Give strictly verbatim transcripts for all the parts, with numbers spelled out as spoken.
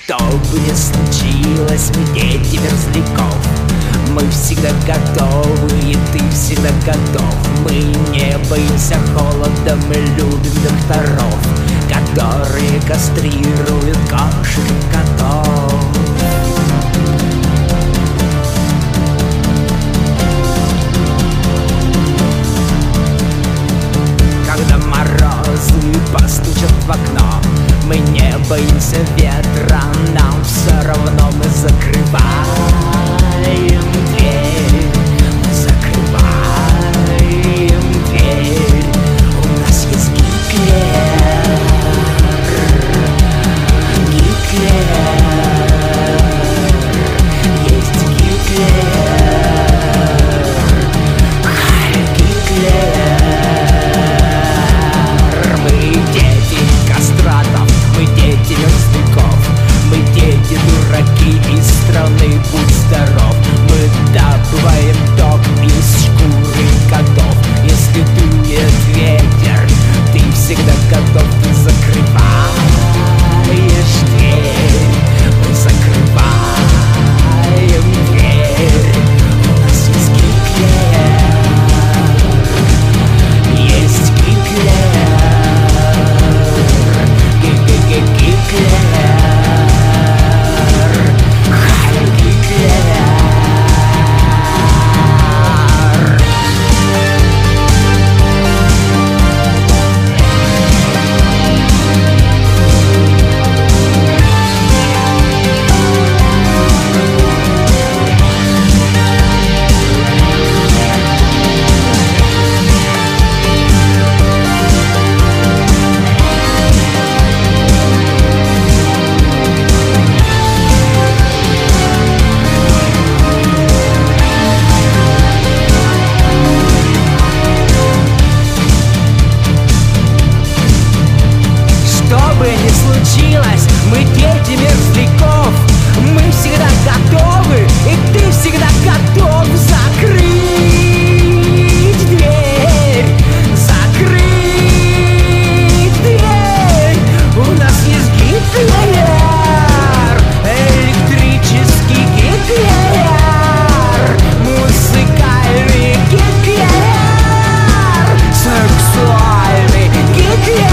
Что бы ни случилось, мы дети мерзляков. Мы всегда готовы, и ты всегда готов. Мы не боимся холода, мы любим докторов, которые кастрируют кошек и котов. Когда морозы постучат в окно, мы не боимся ветра, нам все равно. Мы закрываем дверь, мы закрываем дверь. У нас есть Гитлер, Гитлер, есть Гитлер, Хайль Гитлер. Мы дети кастратов, мы дети мерзляков, мы дети дураки из страны «Будь здоров». Мы добываем ток из шкуры котов. Если дует ветер, ты всегда готов. Ты закрываешь дверь, мы закрываем дверь. У нас есть Гитлер, есть Гитлер, Гитлер, Хайль Гитлер. Случилось, мы дети мерзляков. Мы всегда готовы, и ты всегда готов. Закрыть дверь, закрыть дверь. У нас есть Гитлер, электрический Гитлер, музыкальный Гитлер, сексуальный Гитлер.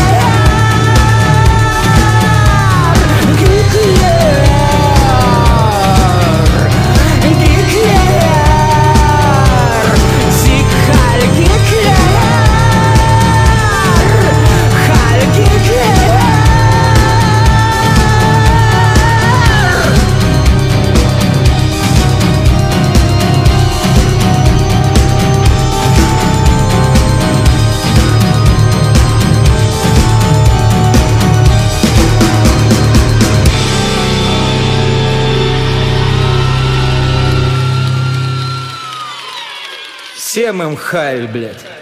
Всем им Хайль, блядь.